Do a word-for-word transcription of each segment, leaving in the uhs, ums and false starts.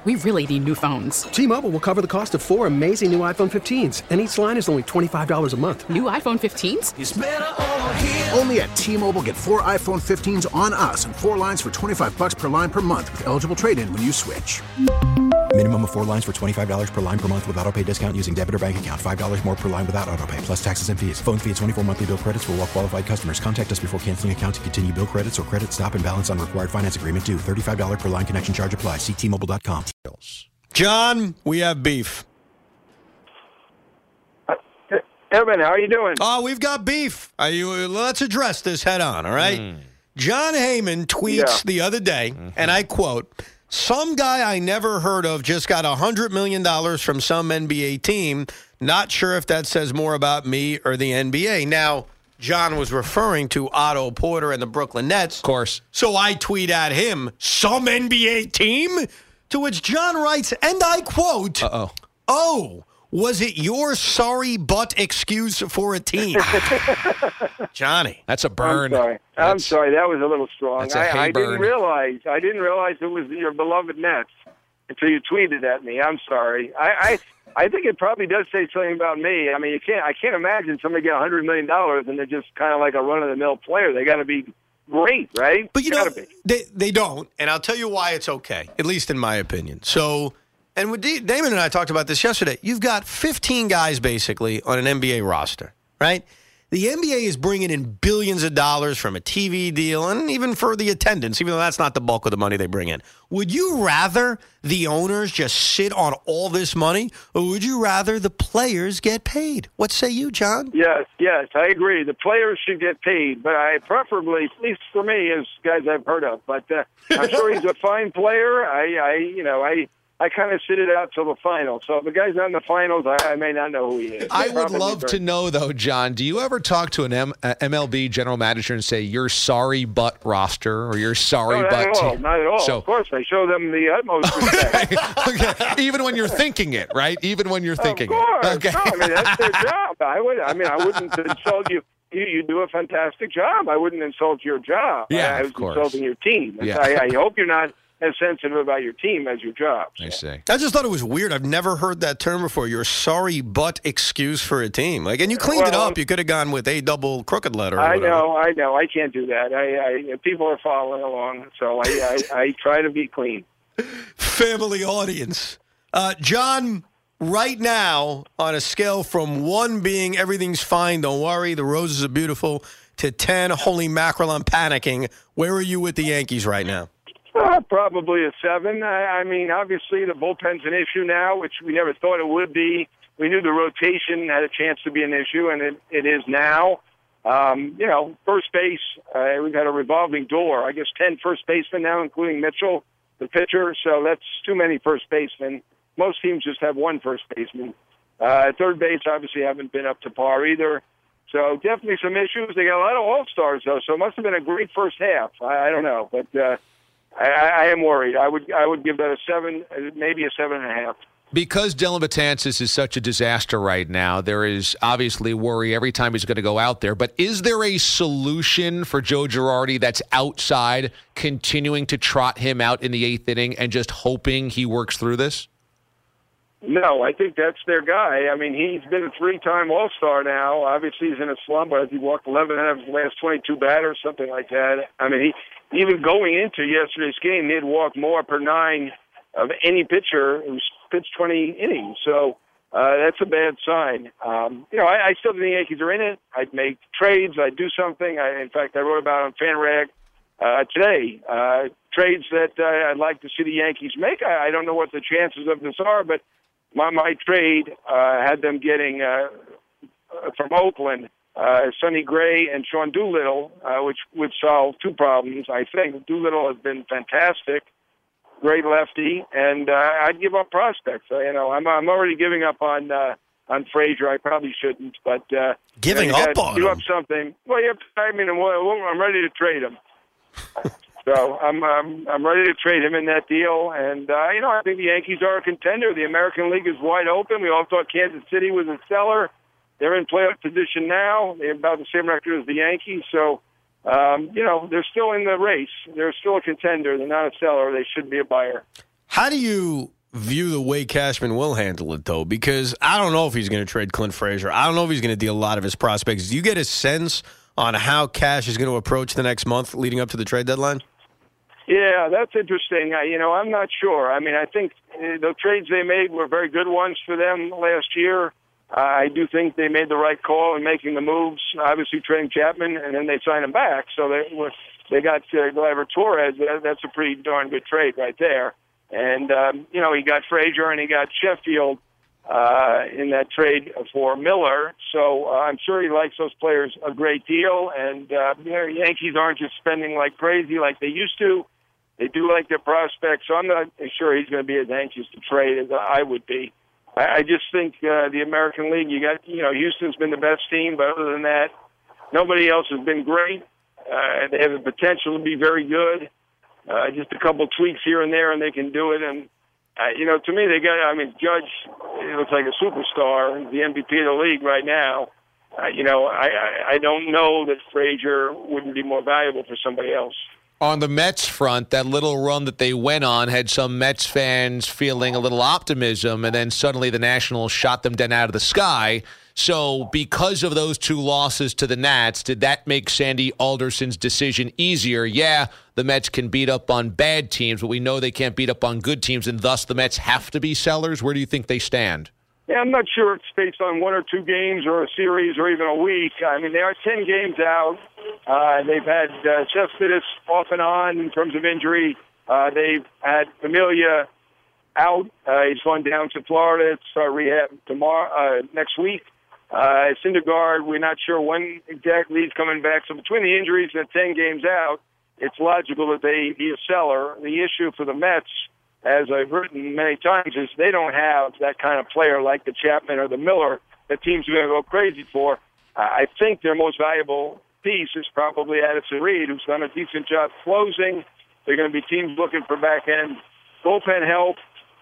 we really need new phones. T-Mobile will cover the cost of four amazing new iPhone fifteens, and each line is only twenty-five dollars a month. New iPhone fifteens? It's better over here. Only at T-Mobile, get four iPhone fifteens on us and four lines for twenty-five dollars per line per month with eligible trade-in when you switch. Minimum of four lines for twenty-five dollars per line per month with autopay discount using debit or bank account. five dollars more per line without autopay, plus taxes and fees. Phone fee at twenty-four monthly bill credits for well-qualified customers. Contact us before canceling account to continue bill credits or credit stop and balance on required finance agreement due. thirty-five dollars per line connection charge applies. See T Mobile dot com. John, we have beef. Evan, how are you doing? Oh, we've got beef. Are you, let's address this head on, all right? Mm. John Heyman tweets yeah. the other day, mm-hmm. and I quote, "Some guy I never heard of just got one hundred million dollars from some N B A team. Not sure if that says more about me or the N B A." Now, John was referring to Otto Porter and the Brooklyn Nets. Of course. So I tweet at him, "Some N B A team?" To which John writes, and I quote, Uh-oh. "Oh, was it your sorry butt excuse for a team?" Johnny. That's a burn. I'm sorry. That's, I'm sorry. That was a little strong. That's a I, I burn. didn't realize. I didn't realize it was your beloved Nets until you tweeted at me. I'm sorry. I, I, I think it probably does say something about me. I mean, you can't. I can't imagine somebody get one hundred million dollars and they're just kind of like a run-of-the-mill player. They got to be great, right? But you know, be. they they don't, and I'll tell you why it's okay, at least in my opinion. So, and with D- Damon and I talked about this yesterday. You've got fifteen guys basically on an N B A roster, right? The N B A is bringing in billions of dollars from a T V deal and even for the attendance, even though that's not the bulk of the money they bring in. Would you rather the owners just sit on all this money, or would you rather the players get paid? What say you, John? Yes, yes, I agree. The players should get paid, but I preferably, at least for me, as guys I've heard of. But uh, I'm sure he's a fine player. I, I you know, I. I kind of sit it out till the finals. So if the guy's not in the finals, I, I may not know who he is. I would Probably love very- to know, though, John, do you ever talk to an M- uh, M L B general manager and say, "You're sorry butt roster," or "You're sorry no, not butt at all, team"? Not at all. So, of course, I show them the utmost respect. okay. Even when you're thinking it, right? Even when you're thinking of course. it. Okay. No, I mean, that's their job. I would. I mean, I wouldn't insult you. You, you do a fantastic job. I wouldn't insult your job. Yeah, I, I was of course. insulting your team. Yeah. I, I hope you're not as sensitive about your team as your job. So. I see. I just thought it was weird. I've never heard that term before. Your sorry butt excuse for a team. Like, and you cleaned well, it up. You could have gone with a double crooked letter. Or I whatever. know, I know. I can't do that. I, I people are following along, so I, I, I try to be clean. Family audience, uh, John. Right now, on a scale from one being everything's fine, don't worry, the roses are beautiful, to ten, holy mackerel, I'm panicking. Where are you with the Yankees right now? Uh, probably a seven. I, I mean, obviously the bullpen's an issue now, which we never thought it would be. We knew the rotation had a chance to be an issue, and it, it is now. Um, you know, first base, uh, we've had a revolving door. I guess ten first basemen now, including Mitchell, the pitcher, so that's too many first basemen. Most teams just have one first baseman. Uh, third base obviously haven't been up to par either. So definitely some issues. They got a lot of all-stars, though, so it must have been a great first half. I, I don't know, but uh, I, I am worried. I would I would give that a seven, maybe a seven and a half. Because Dylan Betances is such a disaster right now, there is obviously worry every time he's going to go out there. But is there a solution for Joe Girardi that's outside continuing to trot him out in the eighth inning and just hoping he works through this? No, I think that's their guy. I mean, he's been a three-time All-Star now. Obviously, he's in a slump, but he walked eleven out of his last twenty-two batters, something like that. I mean, he even going into yesterday's game, he'd walked more per nine of any pitcher who's pitched twenty innings. So uh, that's a bad sign. Um, you know, I, I still think the Yankees are in it. I'd make trades. I'd do something. I, in fact, I wrote about it on FanRag uh, today. Uh, trades that uh, I'd like to see the Yankees make. I, I don't know what the chances of this are, but My my trade uh, had them getting uh, from Oakland uh, Sonny Gray and Sean Doolittle, uh, which would solve two problems. I think Doolittle has been fantastic, great lefty, and uh, I'd give up prospects. Uh, you know, I'm I'm already giving up on uh, on Frazier. I probably shouldn't, but uh, giving you know, you up on give him. up something. Well, you have to, I mean, I'm, I'm ready to trade him. So I'm, I'm I'm ready to trade him in that deal, and uh, you know I think the Yankees are a contender. The American League is wide open. We all thought Kansas City was a seller. They're in playoff position now. They're about the same record as the Yankees. So um, you know they're still in the race. They're still a contender. They're not a seller. They should be a buyer. How do you view the way Cashman will handle it, though? Because I don't know if he's going to trade Clint Frazier. I don't know if he's going to deal a lot of his prospects. Do you get a sense on how Cash is going to approach the next month leading up to the trade deadline? Yeah, that's interesting. I, you know, I'm not sure. I mean, I think uh, the trades they made were very good ones for them last year. Uh, I do think they made the right call in making the moves, obviously trading Chapman, and then they signed him back. So they were, they got uh, Gleyber Torres. That's a pretty darn good trade right there. And, um, you know, he got Frazier and he got Sheffield uh, in that trade for Miller. So uh, I'm sure he likes those players a great deal. And, uh, you know, Yankees aren't just spending like crazy like they used to. They do like their prospects. So I'm not sure he's going to be as anxious to trade as I would be. I just think uh, the American League, you got, you know, Houston's been the best team, but other than that, nobody else has been great. Uh, they have the potential to be very good. Uh, just a couple tweaks here and there, and they can do it. And, uh, you know, to me, they got, I mean, Judge, he looks like a superstar. He's the M V P of the league right now. Uh, you know, I, I, I don't know that Frazier wouldn't be more valuable for somebody else. On the Mets front, that little run that they went on had some Mets fans feeling a little optimism, and then suddenly the Nationals shot them down out of the sky. So because of those two losses to the Nats, did that make Sandy Alderson's decision easier? Yeah, the Mets can beat up on bad teams, but we know they can't beat up on good teams, and thus the Mets have to be sellers. Where do you think they stand? Yeah, I'm not sure it's based on one or two games or a series or even a week. I mean, they are ten games out. Uh, they've had uh, Cespedes off and on in terms of injury. Uh, they've had Familia out. Uh, he's gone down to Florida to start rehab tomorrow, uh, next week. Uh, Syndergaard, we're not sure when exactly he's coming back. So between the injuries and ten games out, it's logical that they be a seller. The issue for the Mets, as I've written many times, is they don't have that kind of player like the Chapman or the Miller that teams are going to go crazy for. Uh, I think their most valuable piece is probably Addison Reed, who's done a decent job closing. They're going to be teams looking for back-end bullpen help.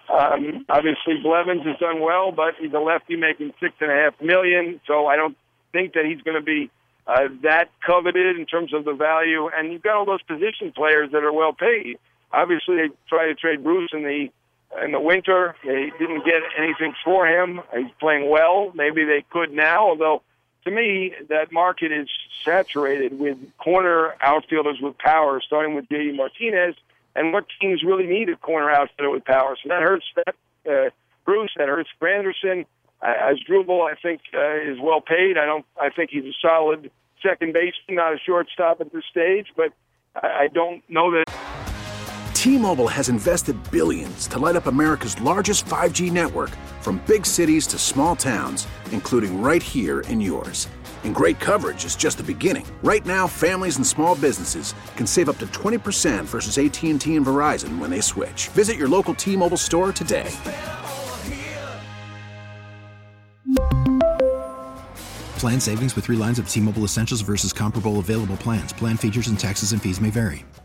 Um, obviously, Blevins has done well, but he's a lefty making six and a half million. So I don't think that he's going to be uh, that coveted in terms of the value. And you've got all those position players that are well paid. Obviously, they tried to trade Bruce in the in the winter. They didn't get anything for him. He's playing well. Maybe they could now, although to me, that market is saturated with corner outfielders with power, starting with J D Martinez. And what teams really need a corner outfielder with power? So that hurts that, uh, Bruce. That hurts Granderson. Uh, Asdrubal, I think, uh, is well paid. I don't. I think he's a solid second baseman, not a shortstop at this stage. But I, I don't know that. T-Mobile has invested billions to light up America's largest five G network, from big cities to small towns, including right here in yours. And great coverage is just the beginning. Right now, families and small businesses can save up to twenty percent versus A T and T and Verizon when they switch. Visit your local T-Mobile store today. Plan savings with three lines of T-Mobile Essentials versus comparable available plans. Plan features and taxes and fees may vary.